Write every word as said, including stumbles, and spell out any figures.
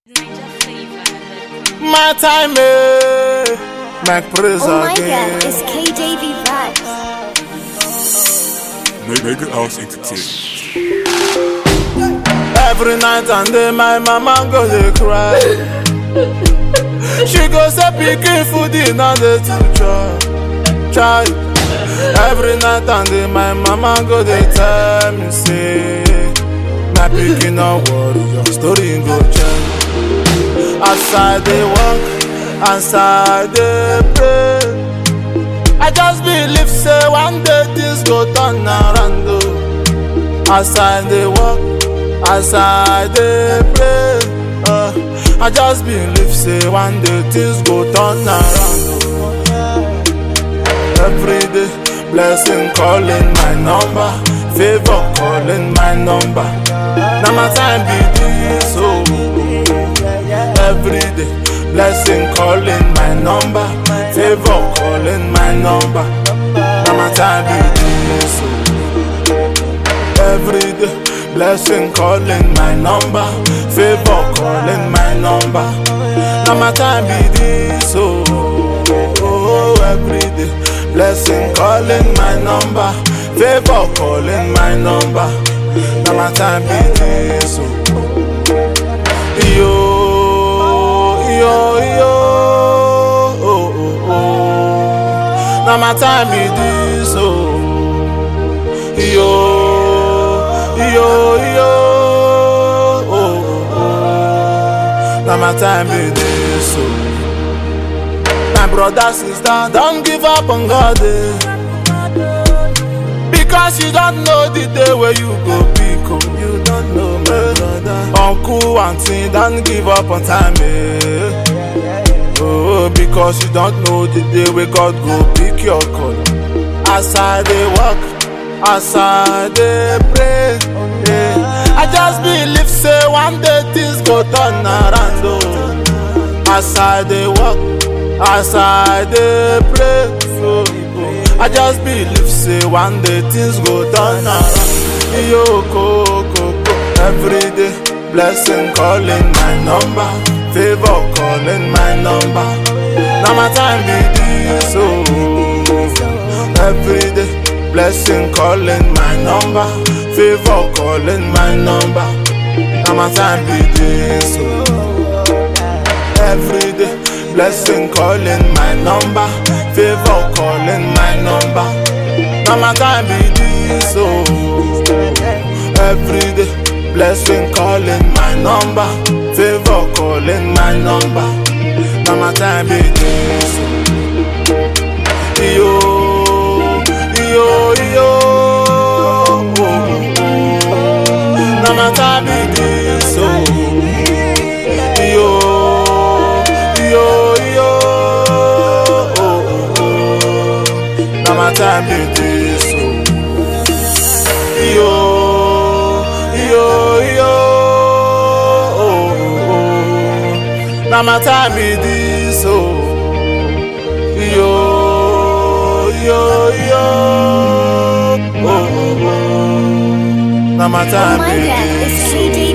My time, eh? Mac Prez Oh my again. god, it's K J V Vibes. Mega House Entertainment. Every night and day, my mama go dey cry. She go say pikin food in and dey to chop, try. Every night and day, my mama go dey tell me say, my pikin no worry, your story go change. As I dey walk, as I dey pray, I just believe say one day this go turn around. Oh. As I dey walk, as I dey pray, uh, I just believe say one day things go turn around. Oh. Every day, blessing calling my number, favor calling my number. Now my time be this, oh. Every day, blessing calling my number, favor calling my number. Now my time be this, oh. Every day, blessing calling my number, favor calling my number. Now my time be this, oh. Every day, blessing calling my number, favor calling my number. Now my time be this, oh. Yo, yo, yo, oh, oh, oh. Now my time be this, oh. Yo, yo, yo, oh, oh, oh. Now my time be this, oh. My brother, sister, don't give up on God, eh. Because you don't know the day where you go pick up. You don't know, my brother. Uncle, auntie, don't give up on time, eh. Oh, because you don't know the day where God go pick your call. As I dey walk, as I dey pray, yeah. I just believe say one day things go turn around. Oh. As I dey walk, as I dey pray, oh, oh. I just believe say one day things go turn around. Yo, go, go, go. Every day, blessing calling my number, favor calling my number. Now my time be this, oh. Every day, blessing calling my number, favor calling my number. Now my time be this, oh. Every day, blessing calling my number, favor calling my number. Now my time be this, oh. Every day, blessing calling my number, favor calling my number. Now my time be this, oh. Yo, yo, yo, oh, oh, oh. Now my time be this, oh. Yo, yo, yo, oh, oh, oh. Now my time be this, oh. Yo, yo, yo, oh, oh, oh. Now my time be this, oh. Yo, yo, yo, oh, oh, oh. Now my Oh time my be god, it's this, K J